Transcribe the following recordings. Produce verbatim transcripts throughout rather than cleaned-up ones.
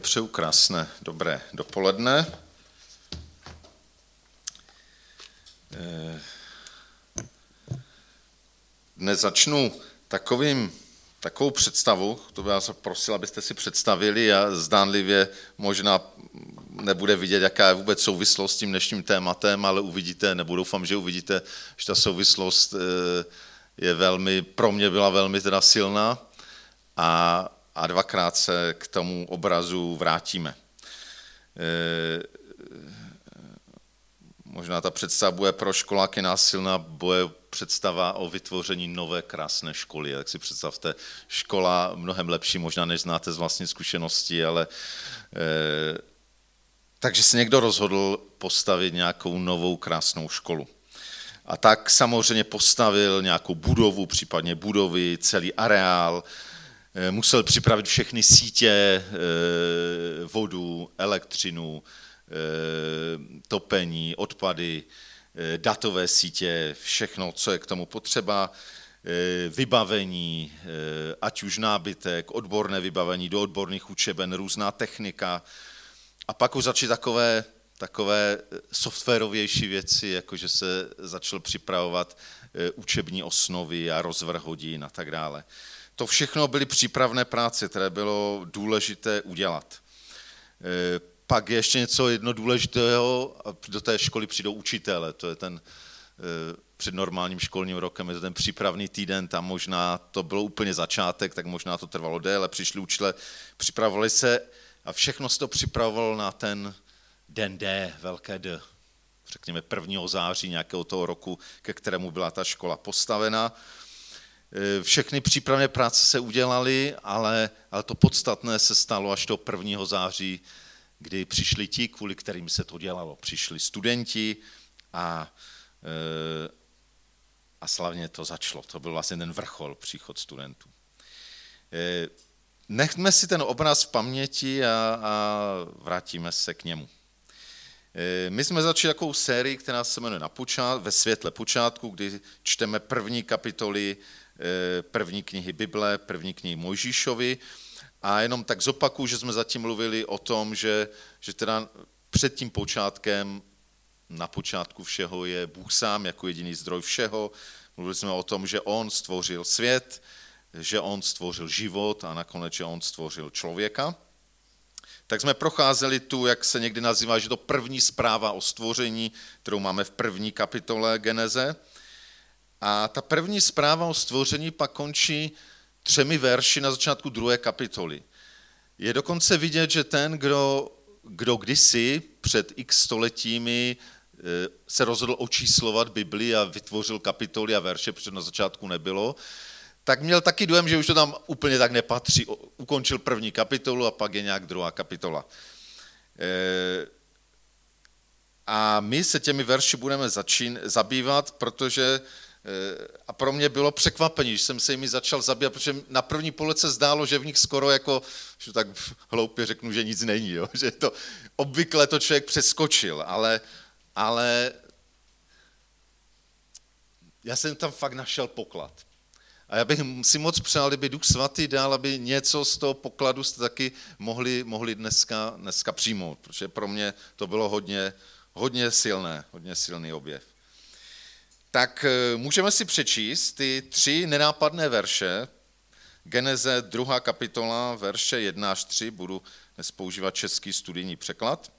Přeju krásné dobré dopoledne. Dnes začnu takovým, takovou představou, to bych vás prosil, abyste si představili a zdánlivě možná nebude vidět, jaká je vůbec souvislost s tím dnešním tématem, ale uvidíte, nebo doufám, že uvidíte, že ta souvislost je velmi, pro mě byla velmi teda silná a a dvakrát se k tomu obrazu vrátíme. E, možná ta představa bude pro školáky násilná, bude představa o vytvoření nové krásné školy. Tak si představte, škola mnohem lepší, možná než znáte z vlastní zkušenosti, ale e, takže se někdo rozhodl postavit nějakou novou krásnou školu. A tak samozřejmě postavil nějakou budovu, případně budovy, celý areál, musel připravit všechny sítě, vodu, elektřinu, topení, odpady, datové sítě, všechno, co je k tomu potřeba, vybavení, ať už nábytek, odborné vybavení do odborných učeben, různá technika. A pak už začaly takové, takové softwarovější věci, jako že se začal připravovat učební osnovy a rozvrh hodin a tak dále. To všechno byly přípravné práce, které bylo důležité udělat. Pak je ještě něco jedno důležitého, do té školy přijdou učitele, to je ten před normálním školním rokem, je to ten přípravný týden, tam možná to bylo úplně začátek, tak možná to trvalo déle, přišli učitelé, připravovali se a všechno se to připravovalo na ten den D, velké D, řekněme prvního září nějakého toho roku, ke kterému byla ta škola postavena. Všechny přípravné práce se udělaly, ale, ale to podstatné se stalo až do prvního září, kdy přišli ti, kvůli kterým se to dělalo. Přišli studenti a, a slavně to začalo. To byl vlastně ten vrchol, příchod studentů. Nechme si ten obraz v paměti a, a vrátíme se k němu. My jsme začali takovou sérii, která se jmenuje Na počátku, ve světle počátku, kdy čteme první kapitoly první knihy Bible, první knihy Mojžíšovi a jenom tak zopakuju, že jsme zatím mluvili o tom, že, že teda před tím počátkem, na počátku všeho je Bůh sám jako jediný zdroj všeho. Mluvili jsme o tom, že on stvořil svět, že on stvořil život a nakonec, že on stvořil člověka. Tak jsme procházeli tu, jak se někdy nazývá, že to první zpráva o stvoření, kterou máme v první kapitole Geneze. A ta první zpráva o stvoření pak končí třemi verši na začátku druhé kapitoly. Je dokonce vidět, že ten, kdo, kdo kdysi před x stoletími se rozhodl očíslovat Bibli a vytvořil kapitoly a verše, protože na začátku nebylo, tak měl taky dojem, že už to tam úplně tak nepatří. Ukončil první kapitolu a pak je nějak druhá kapitola. A my se těmi verši budeme začín, zabývat, protože a pro mě bylo překvapení, že jsem se jimi začal zabývat, protože na první pohled se zdálo, že v nich skoro jako, že tak hloupě řeknu, že nic není, jo? Že to obvykle to člověk přeskočil, ale, ale já jsem tam fakt našel poklad. A já bych si moc přál, kdyby Duch Svatý dal, aby něco z toho pokladu jste taky mohli, mohli dneska, dneska přijmout, protože pro mě to bylo hodně, hodně silné, hodně silný objev. Tak můžeme si přečíst ty tři nenápadné verše, Geneze druhá kapitola, verše jedna až tři, budu dnes používat český studijní překlad.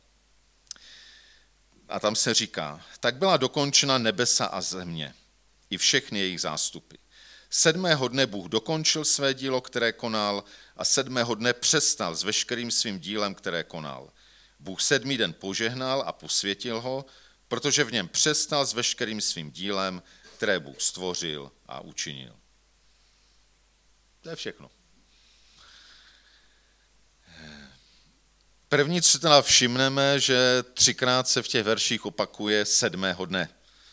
A tam se říká, tak byla dokončena nebesa a země, i všechny jejich zástupy. Sedmého dne Bůh dokončil své dílo, které konal, a sedmého dne přestal s veškerým svým dílem, které konal. Bůh sedmý den požehnal a posvětil ho, protože v něm přestal s veškerým svým dílem, které Bůh stvořil a učinil. To je všechno. První, co teda všimneme, že třikrát se v těch verších opakuje sedmého dne.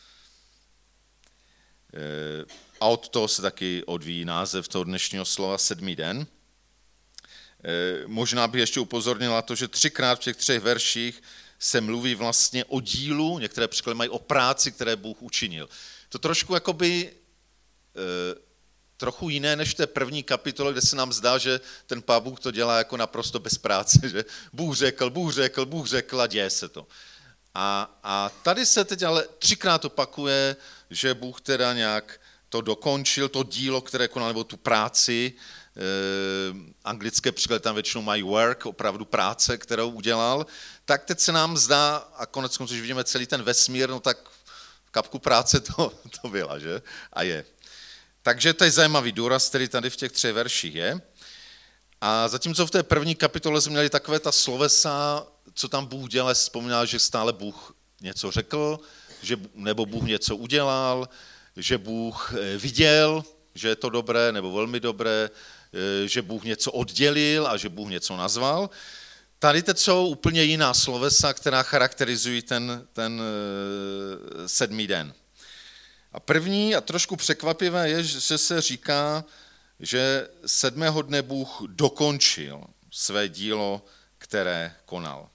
A od toho se taky odvíjí název toho dnešního slova sedmý den. Možná bych ještě upozornil na to, že třikrát v těch třech verších se mluví vlastně o dílu, některé překlady mají o práci, které Bůh učinil. To trošku jakoby trochu jiné než v té první kapitole, kde se nám zdá, že ten Pán Bůh to dělá jako naprosto bez práce, že Bůh řekl, Bůh řekl, Bůh řekl a děje se to. A, a tady se teď ale třikrát opakuje, že Bůh teda nějak to dokončil, to dílo, které konal, nebo tu práci, eh, anglické překlady tam většinou mají work, opravdu práce, kterou udělal, tak teď se nám zdá, a konec konců, když vidíme celý ten vesmír, no tak kapku práce to, to byla, že? A je. Takže to je zajímavý důraz, který tady v těch třech verších je. A zatímco v té první kapitole jsme měli takové ta slovesa, co tam Bůh dělal, vzpomínal, že stále Bůh něco řekl, že, nebo Bůh něco udělal, že Bůh viděl, že je to dobré nebo velmi dobré, že Bůh něco oddělil a že Bůh něco nazval. Tady teď jsou úplně jiná slovesa, která charakterizují ten, ten sedmý den. A první a trošku překvapivé je, že se říká, že sedmého dne Bůh dokončil své dílo, které konal.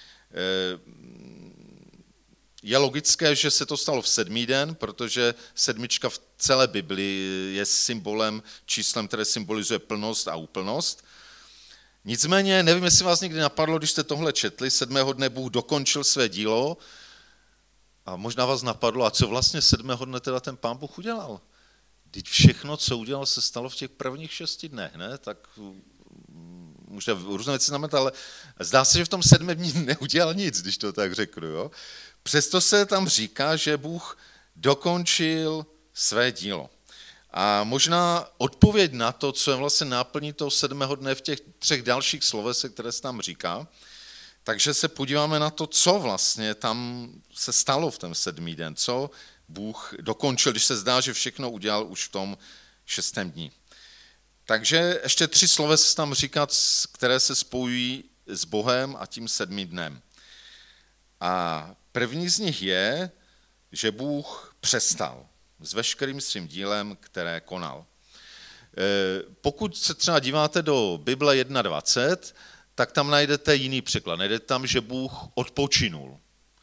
Je logické, že se to stalo v sedmý den, protože sedmička v celé Biblii je symbolem, číslem, které symbolizuje plnost a úplnost. Nicméně, nevím, jestli vás někdy napadlo, když jste tohle četli, sedmého dne Bůh dokončil své dílo a možná vás napadlo, a co vlastně sedmého dne teda ten Pán Bůh udělal? Vždyť všechno, co udělal, se stalo v těch prvních šesti dnech, ne? Tak může různé věci znamenat, ale zdá se, že v tom sedmém dní neudělal nic, když to tak řeknu, jo? Přesto se tam říká, že Bůh dokončil své dílo. A možná odpověď na to, co je vlastně náplní toho sedmého dne v těch třech dalších slovesech, které se tam říká, takže se podíváme na to, co vlastně tam se stalo v ten sedmý den, co Bůh dokončil, když se zdá, že všechno udělal už v tom šestém dní. Takže ještě tři slova se tam říká, které se spojují s Bohem a tím sedmým dnem. A první z nich je, že Bůh přestal s veškerým svým dílem, které konal. Pokud se třeba díváte do Bible jedna dvacet, tak tam najdete jiný překlad. Najdete tam, že Bůh odpočinul.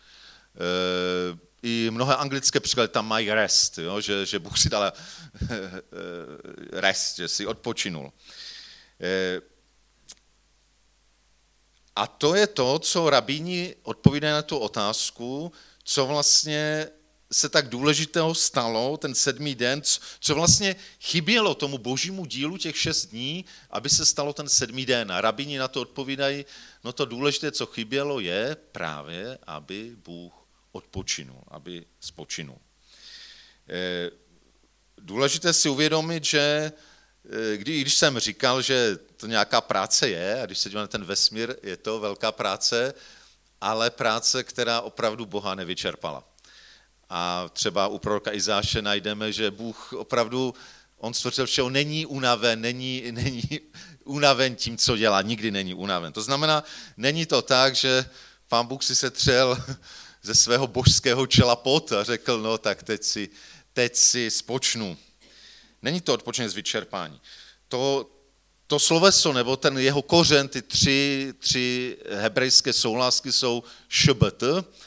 I mnohé anglické překlady tam mají rest, jo? Že, že Bůh si dal rest, že si odpočinul. A to je to, co rabíni odpovídají na tu otázku, co vlastně se tak důležitého stalo, ten sedmý den, co vlastně chybělo tomu božímu dílu těch šest dní, aby se stalo ten sedmý den. A rabíni na to odpovídají, no to důležité, co chybělo, je právě, aby Bůh odpočinul, aby spočinul. Důležité si uvědomit, že když jsem říkal, že to nějaká práce je, a když se díváme na ten vesmír, je to velká práce, ale práce, která opravdu Boha nevyčerpala. A třeba u proroka Izáše najdeme, že Bůh opravdu, on stvořil všeho, není unaven, není, není unaven tím, co dělá, nikdy není unaven. To znamená, není to tak, že Pán Bůh si se třel ze svého božského čela pot a řekl, no tak teď si, teď si spočnu. Není to odpočinek z vyčerpání. To, to sloveso, nebo ten jeho kořen, ty tři, tři hebrejské souhlásky jsou šbt.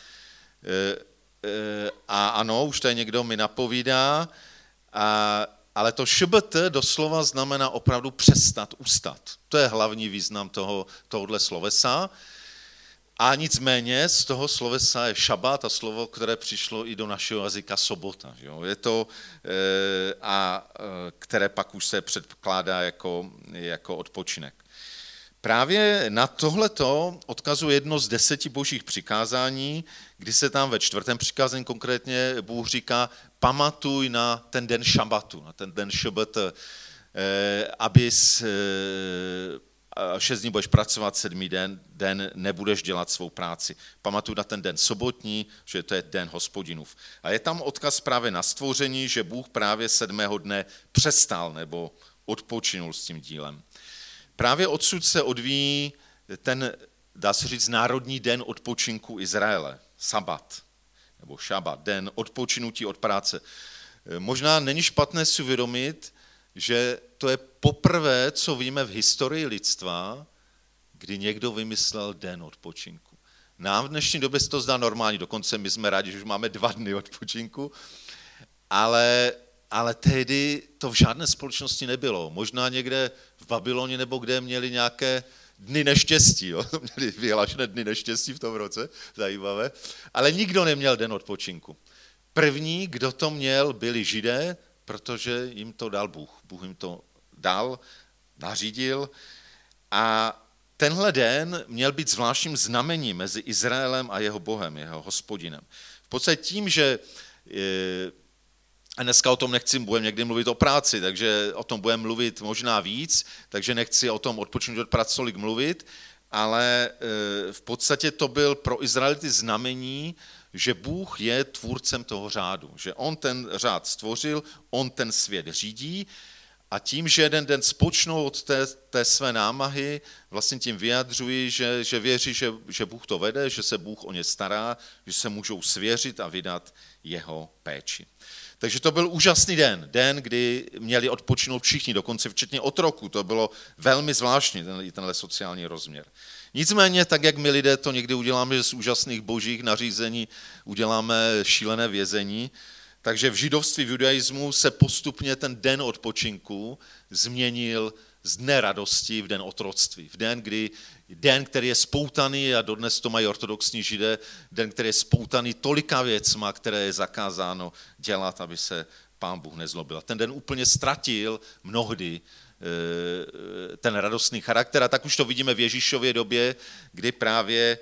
A ano, už tady někdo mi napovídá, a, ale to šbt doslova znamená opravdu přestat, ustat. To je hlavní význam toho, tohohle slovesa. A nicméně z toho slovesa je šabat a slovo, které přišlo i do našeho jazyka sobota. Jo? Je to, a které pak už se předpokládá jako, jako odpočinek. Právě na tohleto odkazuje jedno z deseti božích přikázání, kdy se tam ve čtvrtém přikázání konkrétně Bůh říká, pamatuj na ten den šabatu, na ten den šabat, abys šest dní budeš pracovat, sedmý den, den nebudeš dělat svou práci. Pamatuj na ten den sobotní, že to je den Hospodinův. A je tam odkaz právě na stvoření, že Bůh právě sedmého dne přestal nebo odpočinul s tím dílem. Právě odsud se odvíjí ten, dá se říct, národní den odpočinku Izraele, sabat, nebo šabat, den odpočinutí od práce. Možná není špatné si uvědomit, že to je poprvé, co víme v historii lidstva, kdy někdo vymyslel den odpočinku. Nám v dnešní době se to zdá normální, dokonce my jsme rádi, že už máme dva dny odpočinku, ale ale tehdy to v žádné společnosti nebylo. Možná někde v Babyloně nebo kde měli nějaké dny neštěstí, jo? Měli vyhlášené dny neštěstí v tom roce, zajímavé, ale nikdo neměl den odpočinku. První, kdo to měl, byli Židé, protože jim to dal Bůh. Bůh jim to dal, nařídil a tenhle den měl být zvláštním znamením mezi Izraelem a jeho Bohem, jeho Hospodinem. V podstatě tím, že a dneska o tom nechci, budeme někdy mluvit o práci, takže o tom budeme mluvit možná víc, takže nechci o tom odpočinout od práce tolik mluvit, ale v podstatě to byl pro Izraelity znamení, že Bůh je tvůrcem toho řádu, že on ten řád stvořil, on ten svět řídí a tím, že jeden den spočnou od té, té své námahy, vlastně tím vyjadřují, že, že věří, že, že Bůh to vede, že se Bůh o ně stará, že se můžou svěřit a vydat jeho péči. Takže to byl úžasný den, den, kdy měli odpočinout všichni, dokonce včetně otroků, to bylo velmi zvláštní, ten, tenhle sociální rozměr. Nicméně, tak jak my lidé to někdy uděláme, že z úžasných božích nařízení uděláme šílené vězení, takže v židovství, v judaismu se postupně ten den odpočinku změnil z dne radosti v den otroctví. V den, kdy, den, který je spoutaný, a dodnes to mají ortodoxní Židé, den, který je spoutaný tolika věcma, které je zakázáno dělat, aby se Pán Bůh nezlobil. Ten den úplně ztratil mnohdy ten radostný charakter a tak už to vidíme v Ježíšově době, kdy právě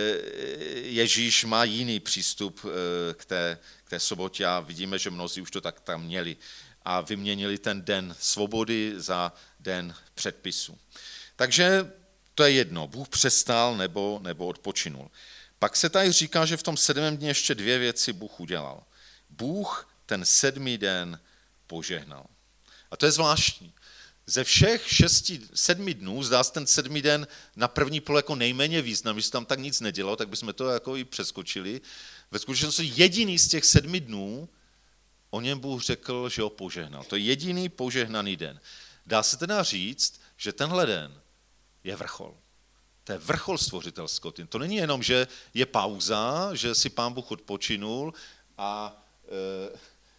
Ježíš má jiný přístup k té, k té sobotě a vidíme, že mnozí už to tak tam měli a vyměnili ten den svobody za den předpisu. Takže to je jedno, Bůh přestal nebo, nebo odpočinul. Pak se tady říká, že v tom sedmém dni ještě dvě věci Bůh udělal. Bůh ten sedmý den požehnal. A to je zvláštní. Ze všech šesti, sedmi dnů, zdá se ten sedmý den na první pohled jako nejméně významný, že tam tak nic nedělo, tak bychom to jako i přeskočili. Ve skutečnosti jediný z těch sedmi dnů, o něm Bůh řekl, že ho požehnal. To je jediný požehnaný den. Dá se teda říct, že tenhle den je vrchol. To je vrchol stvořitelského týdne. To není jenom, že je pauza, že si Pán Bůh odpočinul a e,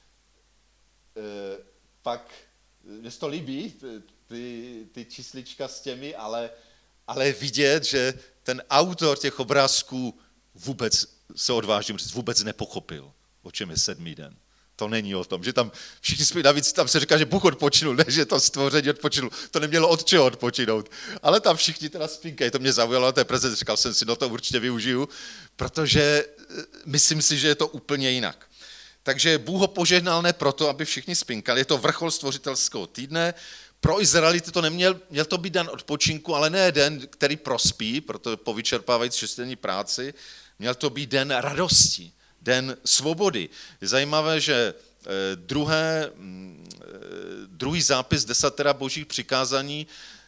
e, pak mně se to líbí, ty, ty číslička s těmi, ale, ale vidět, že ten autor těch obrázků vůbec, se odvážím říct, vůbec nepochopil, o čem je sedmý den. To není o tom, že tam všichni jsme, navíc tam se říká, že Bůh odpočinul, ne, že to stvoření odpočinul, to nemělo od čeho odpočinout, ale tam všichni teda spinkají, to mě zaujalo na té prezentaci, říkal jsem si, no to určitě využiju, protože myslím si, že je to úplně jinak. Takže Bůh ho požehnal ne proto, aby všichni spinkali, je to vrchol stvořitelského týdne, pro Izraelity to neměl, měl to být den odpočinku, ale ne den, který prospí, proto po vyčerpávající šestidenní práci, měl to být den radosti, den svobody. Je zajímavé, že druhé, druhý zápis desatera božích přikázání,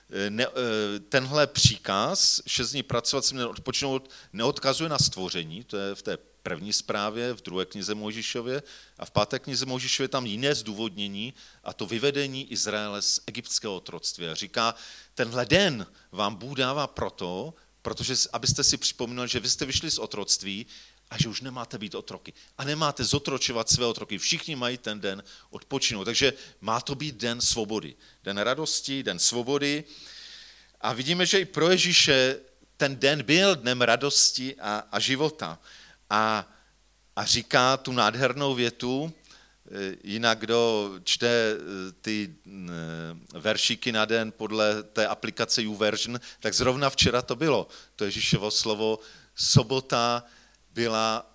tenhle příkaz, šest dní pracovat, si měl odpočinout, neodkazuje na stvoření, to je v té první zprávě, v druhé knize Mojžíšově a v páté knize Mojžíšově tam jiné zdůvodnění a to vyvedení Izraele z egyptského otroctví. A říká, tenhle den vám Bůh dává proto, protože abyste si připomínali, že vy jste vyšli z otroctví a že už nemáte být otroky. A nemáte zotročovat své otroky. Všichni mají ten den odpočinout. Takže má to být den svobody. Den radosti, den svobody. A vidíme, že i pro Ježíše ten den byl dnem radosti a, a života. A, a říká tu nádhernou větu, jinak kdo čte ty veršíky na den podle té aplikace YouVersion, tak zrovna včera to bylo. To Ježíšovo slovo, sobota byla,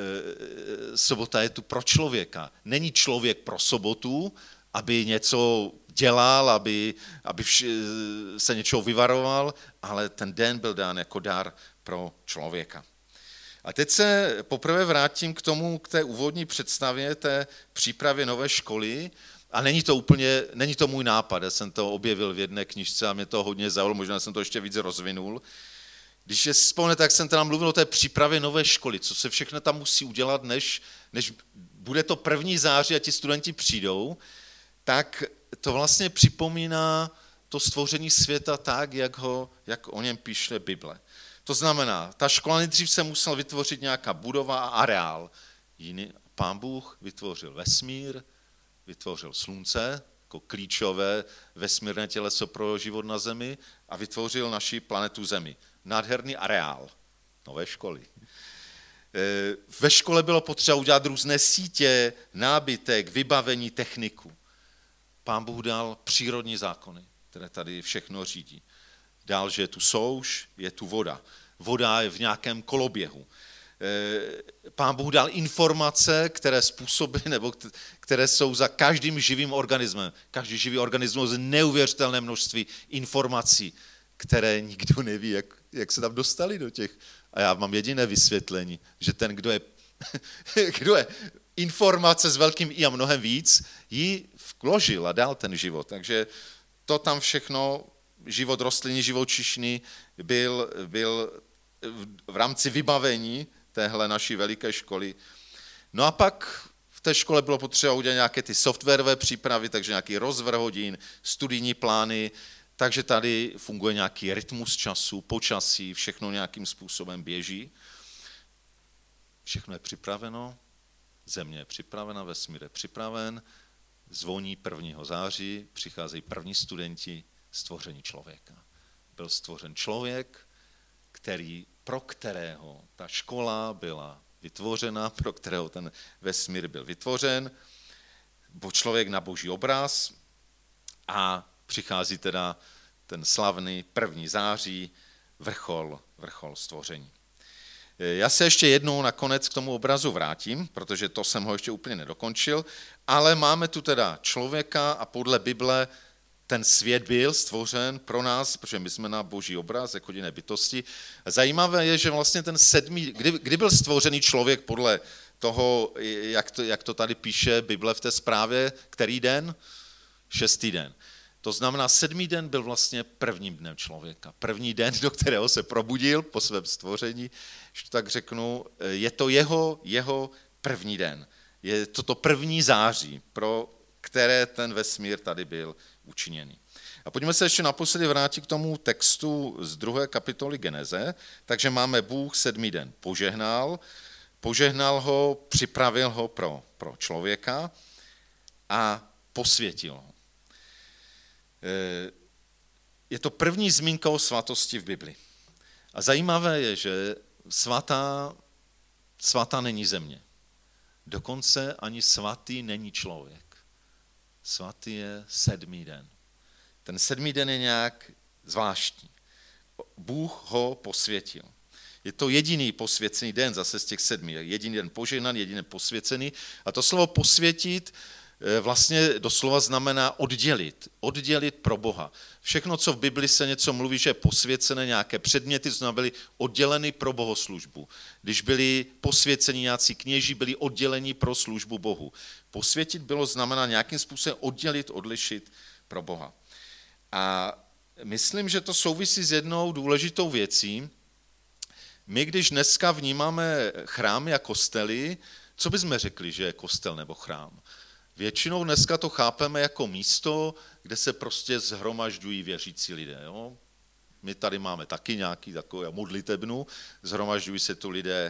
sobota je tu pro člověka. Není člověk pro sobotu, aby něco dělal, aby, aby vš- se něčeho vyvaroval, ale ten den byl dán jako dar pro člověka. A teď se poprvé vrátím k tomu, k té úvodní představě, té přípravě nové školy. A není to úplně, není to můj nápad, já jsem to objevil v jedné knižce a mě to hodně zaujalo, možná jsem to ještě víc rozvinul. Když si vzpomněte, tak jsem teda mluvil o té přípravě nové školy, co se všechno tam musí udělat, než, než bude to první září a ti studenti přijdou, tak to vlastně připomíná to stvoření světa tak, jak, ho, jak o něm píše Bible. To znamená, ta škola nejdřív se musela vytvořit nějaká budova a areál. Jiný, Pán Bůh vytvořil vesmír, vytvořil slunce, jako klíčové vesmírné těleso pro život na Zemi a vytvořil naši planetu Zemi. Nádherný areál nové školy. Ve škole bylo potřeba udělat různé sítě, nábytek, vybavení, techniku. Pán Bůh dal přírodní zákony, které tady všechno řídí. Dál, že je tu souš, je tu voda. Voda je v nějakém koloběhu. Pán Bůh dal informace, které způsoby, nebo které jsou za každým živým organismem. Každý živý organismus je neuvěřitelné množství informací, které nikdo neví, jak, jak se tam dostali do těch. A já mám jediné vysvětlení, že ten, kdo je, kdo je informace s velkým I a mnohem víc, ji vložil a dal ten život. Takže to tam všechno, život rostliny, živočišný, byl, byl v rámci vybavení téhle naší veliké školy. No a pak v té škole bylo potřeba udělat nějaké ty softwarové přípravy, takže nějaký rozvrh hodin, studijní plány, takže tady funguje nějaký rytmus času, počasí, všechno nějakým způsobem běží. Všechno je připraveno, země je připravena, vesmír je připraven, zvoní prvního září, přicházejí první studenti, stvoření člověka. Byl stvořen člověk, který, pro kterého ta škola byla vytvořena, pro kterého ten vesmír byl vytvořen, bo člověk na boží obraz a přichází teda ten slavný první září, vrchol, vrchol stvoření. Já se ještě jednou nakonec k tomu obrazu vrátím, protože to jsem ho ještě úplně nedokončil, ale máme tu teda člověka a podle Bible ten svět byl stvořen pro nás, protože my jsme na boží obraz, jako jediné bytosti. Zajímavé je, že vlastně ten sedmý, kdy, kdy byl stvořený člověk podle toho, jak to, jak to tady píše Bible v té zprávě, který den? Šestý den. To znamená, sedmý den byl vlastně prvním dnem člověka. První den, do kterého se probudil po svém stvoření, že tak řeknu, je to jeho, jeho první den. Je to to první září, pro které ten vesmír tady byl učiněný. A pojďme se ještě naposledy vrátit k tomu textu z druhé kapitoly Geneze. Takže máme Bůh sedmý den požehnal, požehnal ho, připravil ho pro, pro člověka a posvětil ho. Je to první zmínka o svatosti v Bibli. A zajímavé je, že svatá, svatá není země. Dokonce ani svatý není člověk. Svatý je sedmý den. Ten sedmý den je nějak zvláštní. Bůh ho posvětil. Je to jediný posvěcený den zase z těch sedmi. Jediný den požehnaný, jediný den posvěcený. A to slovo posvětit vlastně doslova znamená oddělit. Oddělit pro Boha. Všechno, co v Bibli se něco mluví, že je posvěcené, nějaké předměty, znamená byly odděleny pro bohoslužbu. Když byli posvěceni nějací kněží, byli odděleni pro službu Bohu. Posvětit bylo znamená nějakým způsobem oddělit, odlišit pro Boha. A myslím, že to souvisí s jednou důležitou věcí. My, když dneska vnímáme chrámy a kostely, co bychom řekli, že je kostel nebo chrám? Většinou dneska to chápeme jako místo, kde se prostě zhromažďují věřící lidé. Jo? My tady máme taky nějaký takový modlitebnu, zhromažďují se tu lidé,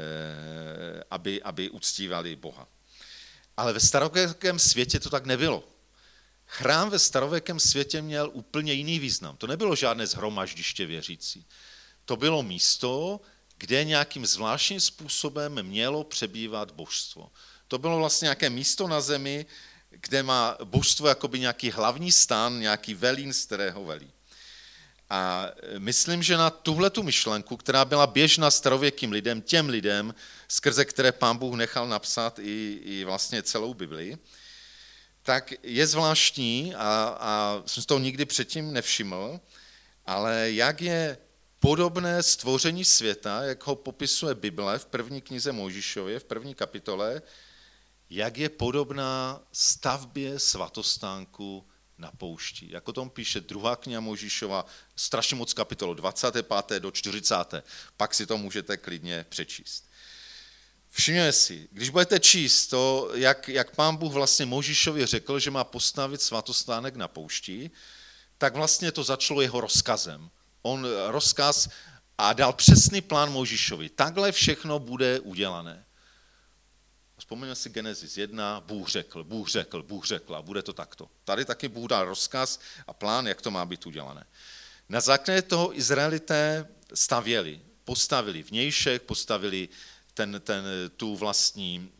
aby, aby uctívali Boha. Ale ve starověkém světě to tak nebylo. Chrám ve starověkém světě měl úplně jiný význam. To nebylo žádné shromaždiště věřící. To bylo místo, kde nějakým zvláštním způsobem mělo přebývat božstvo. To bylo vlastně nějaké místo na zemi, kde má božstvo jakoby nějaký hlavní stán, nějaký velín, z kterého velí. A myslím, že na tuhletu myšlenku, která byla běžná starověkým lidem, těm lidem, skrze které Pán Bůh nechal napsat i, i vlastně celou Bibli, tak je zvláštní a, a jsem to nikdy předtím nevšiml, ale jak je podobné stvoření světa, jak ho popisuje Bible v první knize Mojžíšově, v první kapitole, jak je podobná stavbě svatostánku na poušti. Jak o tom píše druhá kniha Mojžíšova, strašně moc kapitol, dvacáté páté do čtyřicáté Pak si to můžete klidně přečíst. Všimněte si, když budete číst to, jak, jak Pán Bůh vlastně Mojžíšovi řekl, že má postavit svatostánek na poušti, tak vlastně to začalo jeho rozkazem. On rozkaz a dal přesný plán Mojžíšovi. Takhle všechno bude udělané. Vzpomeňme si Genesis jedna, Bůh řekl, Bůh řekl, Bůh řekl a bude to takto. Tady taky Bůh dal rozkaz a plán, jak to má být udělané. Na základě toho Izraelité stavěli, postavili vnějšek, postavili ten, ten, tu vlastní,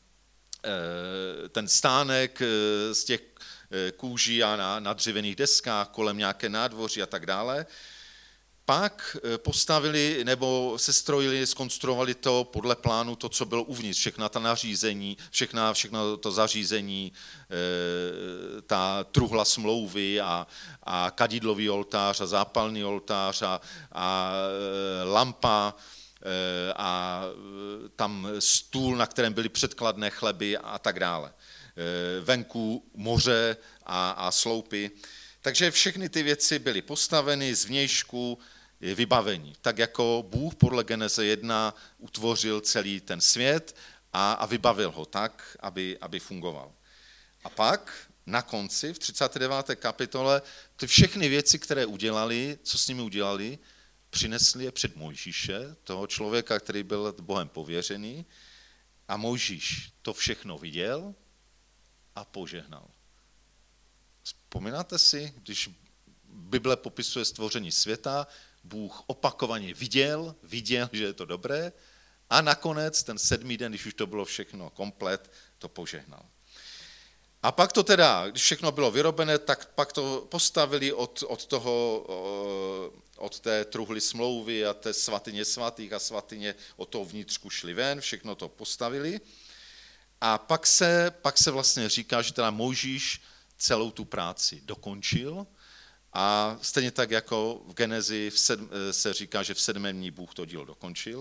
ten stánek z těch kůží a na, na dřevěných deskách, kolem nějaké nádvoří a tak dále. Pak postavili nebo sestrojili, zkonstruovali to podle plánu, to, co bylo uvnitř, všechna ta nařízení, všechna, všechno to zařízení, ta truhla smlouvy a, a kadidlový oltář a zápalný oltář a, a lampa a tam stůl, na kterém byly předkladné chleby a tak dále. Venku moře a, a sloupy. Takže všechny ty věci byly postaveny z vnějšku, vybavení. Tak jako Bůh podle Geneze jedna utvořil celý ten svět a, a vybavil ho tak, aby, aby fungoval. A pak na konci, v třicáté deváté kapitole, ty všechny věci, které udělali, co s nimi udělali, přinesli je před Mojžíše, toho člověka, který byl Bohem pověřený, a Mojžíš to všechno viděl a požehnal. Vzpomínáte si, když Bible popisuje stvoření světa, Bůh opakovaně viděl, viděl, že je to dobré a nakonec ten sedmý den, když už to bylo všechno komplet, to požehnal. A pak to teda, když všechno bylo vyrobené, tak pak to postavili od, od toho, od té truhly smlouvy a té svatyně svatých a svatyně od toho vnitřku šli ven, všechno to postavili. A pak se, pak se vlastně říká, že teda Mojžíš celou tu práci dokončil a stejně tak jako v Genezi v sedm, se říká, že v sedmém dní Bůh to dílo dokončil.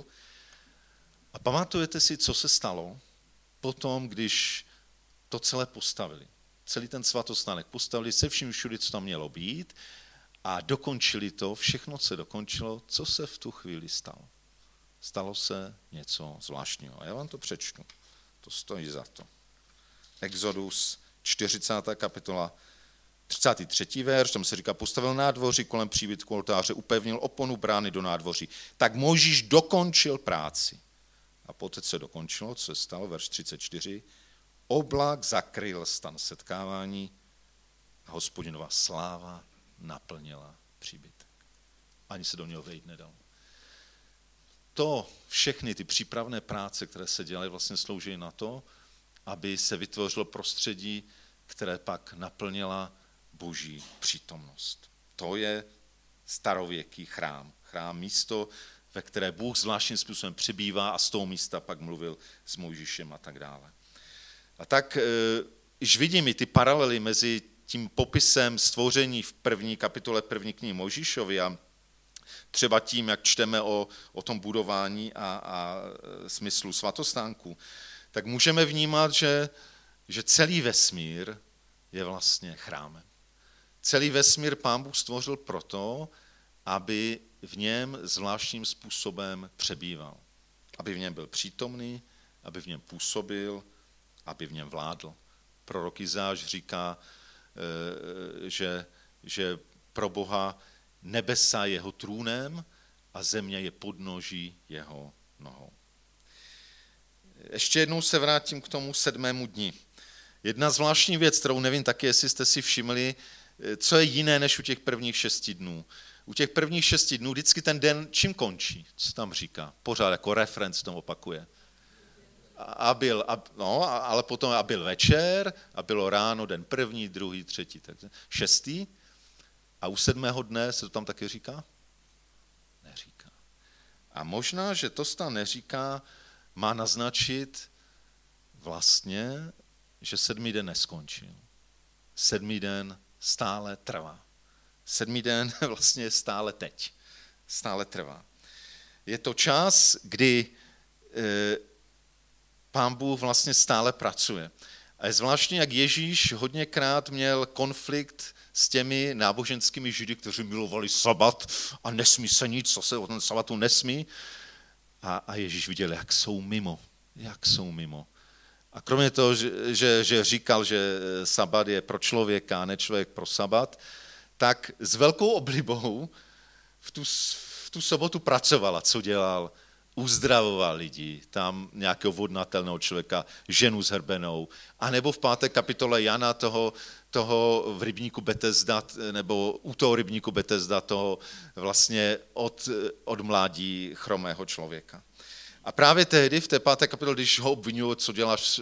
A pamatujete si, co se stalo potom, když to celé postavili. Celý ten svatostánek postavili se vším všude, co tam mělo být a dokončili to, všechno se dokončilo, co se v tu chvíli stalo. Stalo se něco zvláštního. A já vám to přečtu. To stojí za to. Exodus čtyřicátá kapitola, třicátý třetí verš, tam se říká, postavil nádvoří kolem příbytku oltáře, upevnil oponu brány do nádvoří. Tak Mojžíš dokončil práci. A poté, co se dokončilo, co se stalo, verš třicet čtyři, oblak zakryl stan setkávání a Hospodinova sláva naplnila příbytek. Ani se do něho vejít nedal. To, všechny ty přípravné práce, které se dělaly, vlastně slouží na to, aby se vytvořilo prostředí, které pak naplnila Boží přítomnost. To je starověký chrám. Chrám, místo, ve které Bůh zvláštním způsobem přibývá a z toho místa pak mluvil s Mojžíšem a tak dále. A tak již vidím i ty paralely mezi tím popisem stvoření v první kapitole první knihy Mojžíšovi a třeba tím, jak čteme o, o tom budování a, a smyslu svatostánku, tak můžeme vnímat, že, že celý vesmír je vlastně chrámem. Celý vesmír Pán Bůh stvořil proto, aby v něm zvláštním způsobem přebýval. Aby v něm byl přítomný, aby v něm působil, aby v něm vládl. Prorok Izáš říká, že, že pro Boha nebesa je jeho trůnem a země je podnoží jeho nohou. Ještě jednou se vrátím k tomu sedmému dni. Jedna zvláštní věc, kterou nevím taky, jestli jste si všimli, co je jiné než u těch prvních šesti dnů. U těch prvních šesti dnů vždycky ten den čím končí? Co tam říká? Pořád jako referenc tom opakuje. A byl, a, no, ale potom a byl večer, a bylo ráno, den první, druhý, třetí, tak šestý. A u sedmého dne se to tam taky říká? Neříká. A možná, že to tam neříká, má naznačit vlastně, že sedmý den neskončil. Sedmý den stále trvá. Sedmý den vlastně je stále teď. Stále trvá. Je to čas, kdy e, Pán Bůh vlastně stále pracuje. A je zvláštní, jak Ježíš hodněkrát měl konflikt s těmi náboženskými židy, kteří milovali sabat a nesmí se nic, co se o ten sabatu nesmí. A, a Ježíš viděl, jak jsou mimo. Jak jsou mimo. A kromě toho, že, že, že říkal, že sabat je pro člověka a ne člověk pro sabat, tak s velkou oblibou v tu, v tu sobotu pracoval. A co dělal? uzdravoval lidi, tam nějakého vodnatelného člověka, ženu zhrbenou, anebo v páté kapitole Jana toho, toho v rybníku Betesda, nebo u toho rybníku Betesda, toho vlastně od, od mládí chromého člověka. A právě tehdy v té páté kapitole, když ho obvinují, co děláš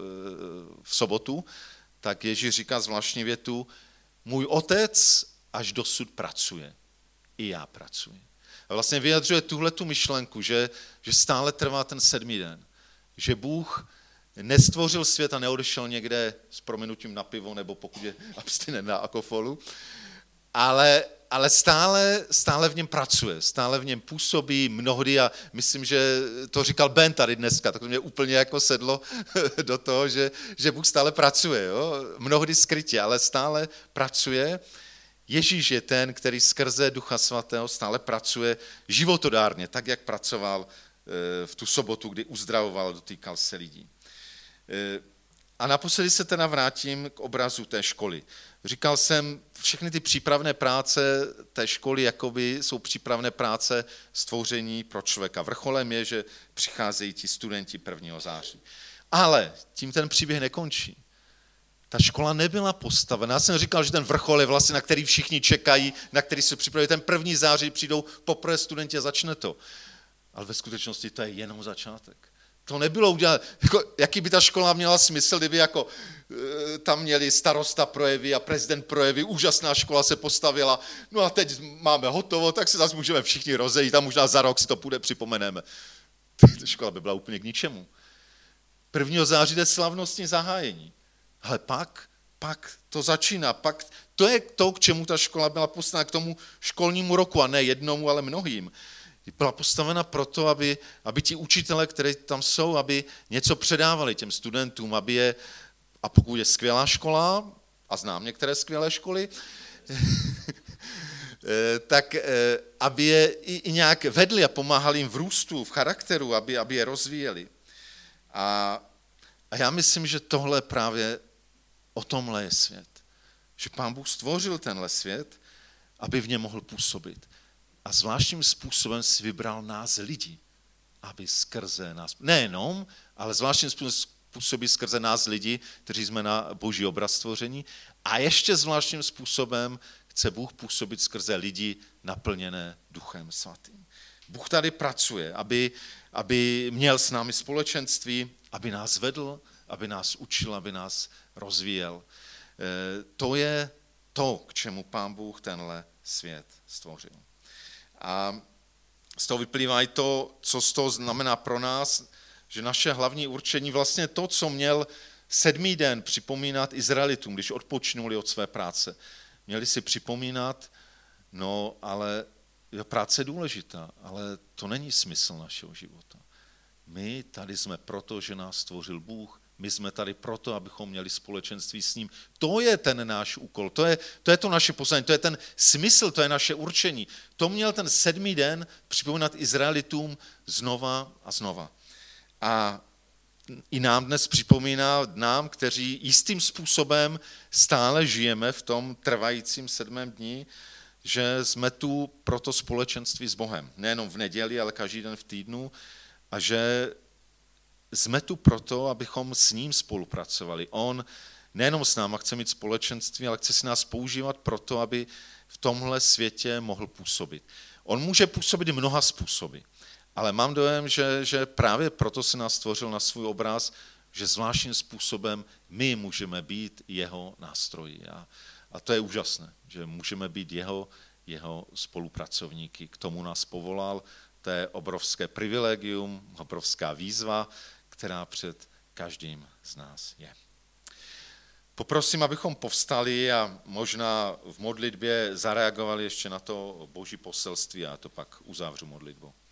v sobotu, tak Ježíš říká zvláštní větu, můj otec až dosud pracuje, i já pracuji. A vlastně vyjadřuje tuhletu myšlenku, že, že stále trvá ten sedmý den, že Bůh nestvořil svět a neodešel někde s prominutím na pivo, nebo pokud je abstinent na alkoholu, ale, ale stále, stále v něm pracuje, stále v něm působí mnohdy a myslím, že to říkal Ben tady dneska, tak to mě úplně jako sedlo do toho, že, že Bůh stále pracuje, jo? Mnohdy skrytě, ale stále pracuje. Ježíš je ten, který skrze Ducha Svatého stále pracuje životodárně, tak, jak pracoval v tu sobotu, kdy uzdravoval, dotýkal se lidí. A naposledy se teda vrátím k obrazu té školy. Říkal jsem, všechny ty přípravné práce té školy jakoby jsou přípravné práce stvoření pro člověka. Vrcholem je, že přicházejí ti studenti prvního září. Ale tím ten příběh nekončí. Ta škola nebyla postavena. Já jsem říkal, že ten vrchol je vlastně, na který všichni čekají, na který se připravují. Ten první září přijdou poprvé studenti a začne to. Ale ve skutečnosti to je jenom začátek. To nebylo udělat, jako, jaký by ta škola měla smysl, kdyby jako e, tam měli starosta projevy a prezident projevy, úžasná škola se postavila, no a teď máme hotovo, tak se zase můžeme všichni rozejít a možná za rok si to půjde, připomeneme. Ta škola by byla úplně k ničemu. prvního září je slavnostní zahájení. Ale pak, pak to začíná, pak to je to, k čemu ta škola byla postavena, k tomu školnímu roku, a ne jednomu, ale mnohým. Byla postavena proto, aby, aby ti učitelé, kteří tam jsou, aby něco předávali těm studentům, aby je, a pokud je skvělá škola, a znám některé skvělé školy, tak aby je i, i nějak vedli a pomáhali jim v růstu, v charakteru, aby, aby je rozvíjeli. A, a já myslím, že tohle právě o tomhle je svět. Že Pán Bůh stvořil tenhle svět, aby v něm mohl působit. A zvláštním způsobem si vybral nás lidi, aby skrze nás, nejenom, ale zvláštním způsobem působí skrze nás lidi, kteří jsme na boží obraz stvoření, a ještě zvláštním způsobem chce Bůh působit skrze lidi naplněné Duchem Svatým. Bůh tady pracuje, aby, aby měl s námi společenství, aby nás vedl, aby nás učil, aby nás rozvíjel. To je to, k čemu Pán Bůh tenhle svět stvořil. A z toho vyplývá i to, co z toho znamená pro nás, že naše hlavní určení, vlastně to, co měl sedmý den připomínat Izraelitům, když odpočnuli od své práce. Měli si připomínat, no ale práce je důležitá, ale to není smysl našeho života. My tady jsme proto, že nás stvořil Bůh, my jsme tady proto, abychom měli společenství s ním. To je ten náš úkol, to je, to je to naše poslání, to je ten smysl, to je naše určení. To měl ten sedmý den připomínat Izraelitům znova a znova. A i nám dnes připomíná, nám, kteří jistým způsobem stále žijeme v tom trvajícím sedmém dni, že jsme tu pro to společenství s Bohem. Nejenom v neděli, ale každý den v týdnu. A že jsme tu proto, abychom s ním spolupracovali. On nejenom s náma chce mít společenství, ale chce si nás používat proto, aby v tomhle světě mohl působit. On může působit mnoha způsoby, ale mám dojem, že, že právě proto se nás stvořil na svůj obraz, že zvláštním způsobem my můžeme být jeho nástroji. A, a to je úžasné, že můžeme být jeho, jeho spolupracovníky. K tomu nás povolal, to je obrovské privilegium, obrovská výzva, která před každým z nás je. Poprosím, abychom povstali a možná v modlitbě zareagovali ještě na to boží poselství a to pak uzavřu modlitbou.